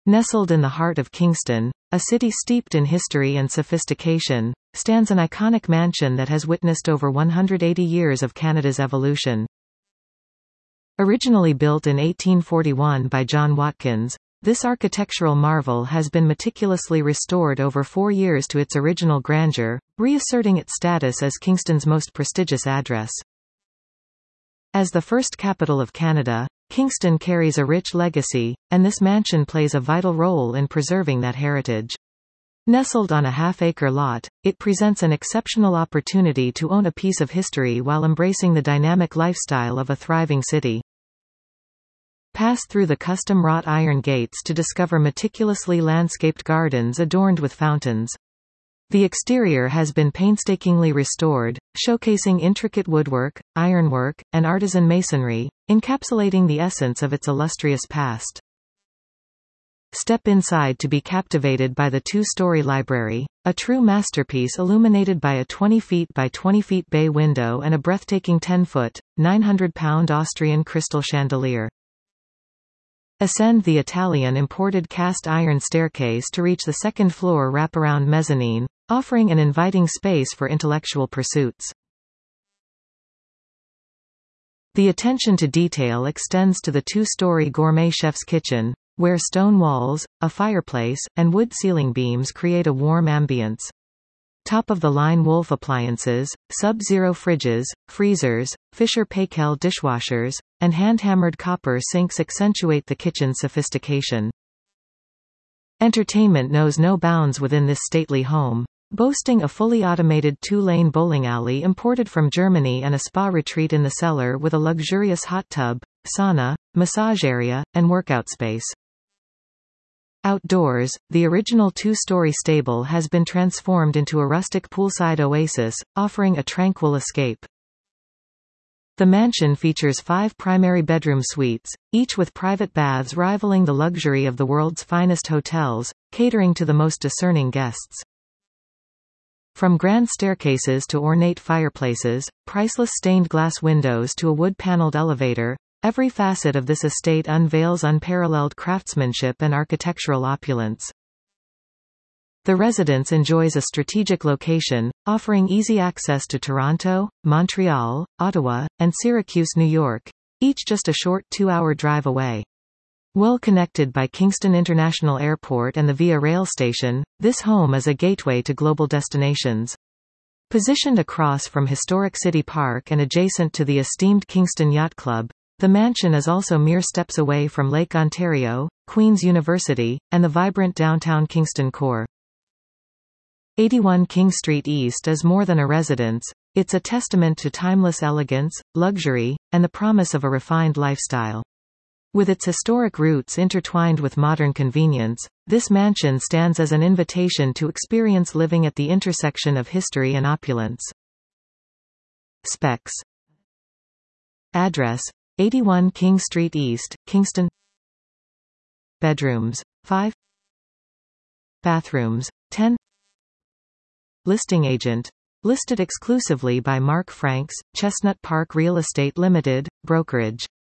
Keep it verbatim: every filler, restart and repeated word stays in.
Nestled in the heart of Kingston, a city steeped in history and sophistication, stands an iconic mansion that has witnessed over one hundred eighty years of Canada's evolution. Originally built in eighteen forty-one by John Watkins, this architectural marvel has been meticulously restored over four years to its original grandeur, reasserting its status as Kingston's most prestigious address. As the first capital of Canada, Kingston carries a rich legacy, and this mansion plays a vital role in preserving that heritage. Nestled on a half-acre lot, it presents an exceptional opportunity to own a piece of history while embracing the dynamic lifestyle of a thriving city. Pass through the custom-wrought iron gates to discover meticulously landscaped gardens adorned with fountains. The exterior has been painstakingly restored, showcasing intricate woodwork, ironwork, and artisan masonry, encapsulating the essence of its illustrious past. Step inside to be captivated by the two-story library, a true masterpiece illuminated by a twenty feet by twenty feet bay window and a breathtaking ten foot, nine hundred pound Austrian crystal chandelier. Ascend the Italian imported cast iron staircase to reach the second floor wraparound mezzanine, offering an inviting space for intellectual pursuits. The attention to detail extends to the two-story gourmet chef's kitchen, where stone walls, a fireplace, and wood ceiling beams create a warm ambience. Top-of-the-line Wolf appliances, Sub-Zero fridges, freezers, Fisher-Paykel dishwashers, and hand-hammered copper sinks accentuate the kitchen's sophistication. Entertainment knows no bounds within this stately home, boasting a fully automated two-lane bowling alley imported from Germany and a spa retreat in the cellar with a luxurious hot tub, sauna, massage area, and workout space. Outdoors, the original two-story stable has been transformed into a rustic poolside oasis, offering a tranquil escape. The mansion features five primary bedroom suites, each with private baths rivaling the luxury of the world's finest hotels, catering to the most discerning guests. From grand staircases to ornate fireplaces, priceless stained glass windows to a wood-paneled elevator, every facet of this estate unveils unparalleled craftsmanship and architectural opulence. The residence enjoys a strategic location, offering easy access to Toronto, Montreal, Ottawa, and Syracuse, New York, each just a short two-hour drive away. Well connected by Kingston International Airport and the Via Rail station, this home is a gateway to global destinations. Positioned across from historic City Park and adjacent to the esteemed Kingston Yacht Club, the mansion is also mere steps away from Lake Ontario, Queen's University, and the vibrant downtown Kingston core. eighty-one King Street East is more than a residence, it's a testament to timeless elegance, luxury, and the promise of a refined lifestyle. With its historic roots intertwined with modern convenience, this mansion stands as an invitation to experience living at the intersection of history and opulence. Specs. Address: eighty-one King Street East, Kingston. Bedrooms: five. Bathrooms: ten. Listing agent. Listed exclusively by Mark Franks, Chestnut Park Real Estate Limited, Brokerage.